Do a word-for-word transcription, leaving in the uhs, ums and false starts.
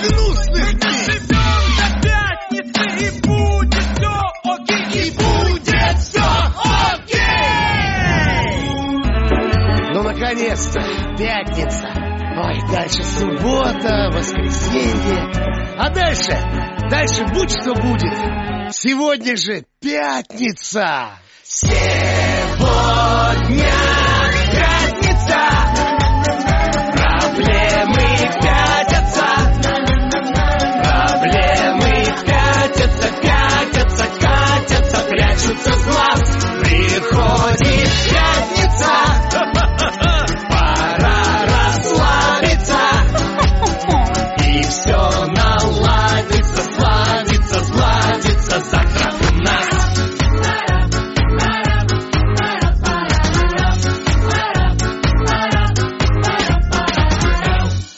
гнусных дней. Доживем до пятницы, и будет все окей, И будет все окей! Ну, наконец-то, пятница. Ой, дальше суббота, воскресенье. А дальше, дальше будь что будет. Сегодня же пятница. Сегодня пятница. Проблемы пятятся. Проблемы пятятся, пятятся, катятся, прячутся с глаз.